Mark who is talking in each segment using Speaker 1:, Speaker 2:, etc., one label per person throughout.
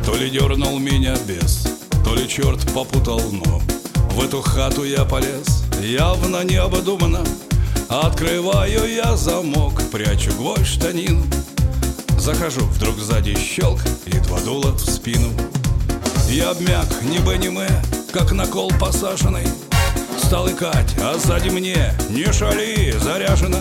Speaker 1: То ли дернул меня бес, то ли черт попутал, но в эту хату я полез явно необдуманно. Открываю я замок, прячу гвоздь в штанину. Захожу, вдруг сзади щелк и два дула в спину. Я обмяк, ни бэ ни мэ, как на кол посаженный. Стал икать, а сзади мне: не шали, заряжена.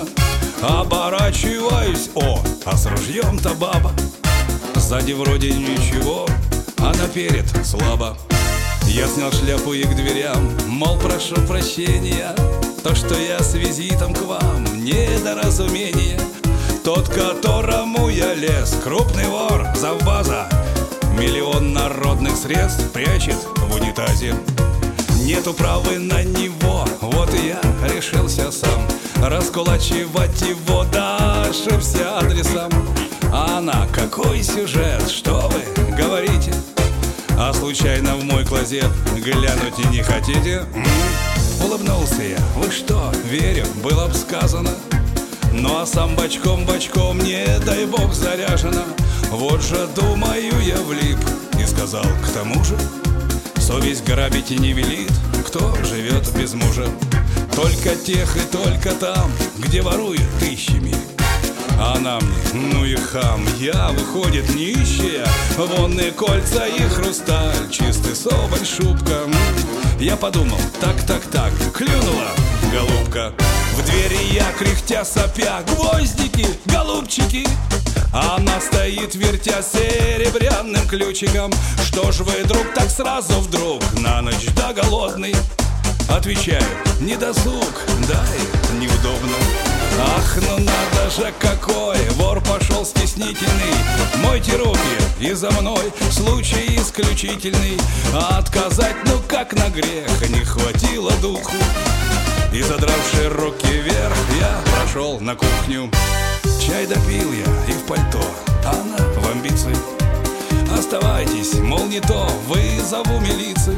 Speaker 1: Оборачиваюсь, а с ружьем-то баба. Сзади вроде ничего, а наперед слабо. Я снял шляпу и к дверям, мол, прошу прощения, то, что я с визитом к вам, недоразумение. Тот, которому я лез, крупный вор, завбаза, миллион народных средств прячет в унитазе. Нету права на него, вот и я решился сам раскулачивать его, да ошибся адресом. А она: какой сюжет, что вы говорите? А случайно в мой клозет глянуть и не хотите? Улыбнулся я: вы что, верю, было б сказано. Ну а сам бочком, не дай бог заряжена. Вот же, думаю, я влип и сказал: к тому же совесть грабить и не велит, кто живет без мужа. Только тех и только там, где воруют тысячами. А она мне: ну и хам, я, выходит, нищая. Вонные кольца и хрусталь, чистый соболь, шубка. Я подумал: так, клюнула голубка. В двери я, кряхтя сопя: гвоздики, голубчики. А она стоит, вертя серебряным ключиком. Что ж вы, друг, так сразу вдруг, на ночь да голодный? Отвечаю: не досуг, да и неудобно. Ах, ну надо же, какой вор пошел стеснительный. Мойте руки, и за мной случай исключительный. А отказать, ну как на грех, не хватило духу. И задравши руки вверх, я прошел на кухню. Чай допил я и в пальто, а она в амбиции. Оставайтесь, мол, не то, вызову милицию.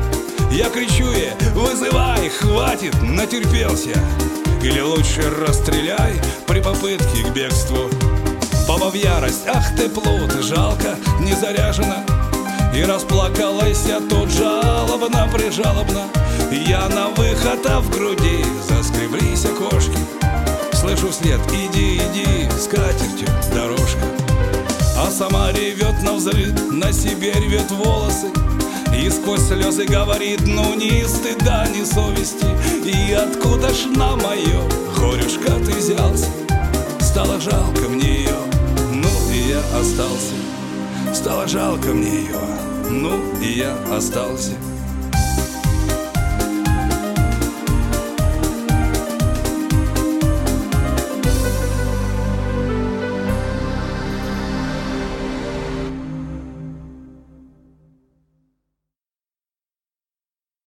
Speaker 1: Я кричу ей: вызывай, хватит, натерпелся. Или лучше расстреляй при попытке к бегству. Баба в ярость: ах ты плут, жалко, не заряжена. И расплакалась я тут жалобно-прижалобно. Я на выход, а в груди заскреблись окошки. Слышу вслед: иди, с катертью дорожка. А сама ревет навзрыд, на себе рвет волосы. И сквозь слезы говорит: ну ни стыда, ни совести. И откуда ж на мое горюшка ты взялся? Стало жалко мне ее, ну и я остался. Стало жалко мне ее, ну и я остался.